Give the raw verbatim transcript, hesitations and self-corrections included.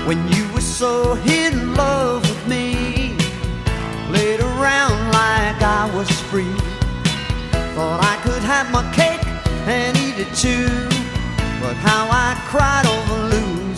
when you were so in love with me. Played around like I was free. Thought I could have my cake and eat it too. But how I cried over Lou.